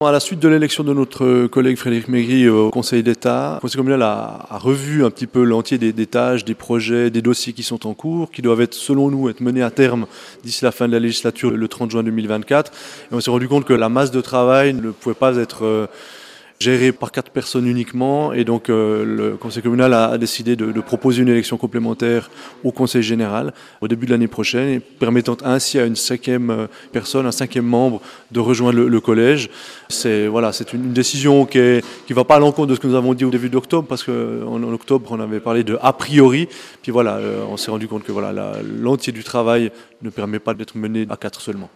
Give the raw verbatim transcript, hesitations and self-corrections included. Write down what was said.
À la suite de l'élection de notre collègue Frédéric Maigri au Conseil d'État, le Conseil communal a, a revu un petit peu l'entier des, des tâches, des projets, des dossiers qui sont en cours, qui doivent être, selon nous, être menés à terme d'ici la fin de la législature, le trente juin deux mille vingt-quatre. Et on s'est rendu compte que la masse de travail ne pouvait pas être euh, gérée par quatre personnes uniquement. Et donc euh, le Conseil communal a, a décidé de, de proposer une élection complémentaire au Conseil général au début de l'année prochaine, permettant ainsi à une cinquième personne, un cinquième membre de rejoindre le, le collège. C'est voilà, c'est une décision qui ne qui va pas à l'encontre de ce que nous avons dit au début d'octobre, parce qu'en en octobre, on avait parlé de a priori. Puis voilà, euh, on s'est rendu compte que voilà, la, l'entier du travail ne permet pas d'être mené à quatre seulement.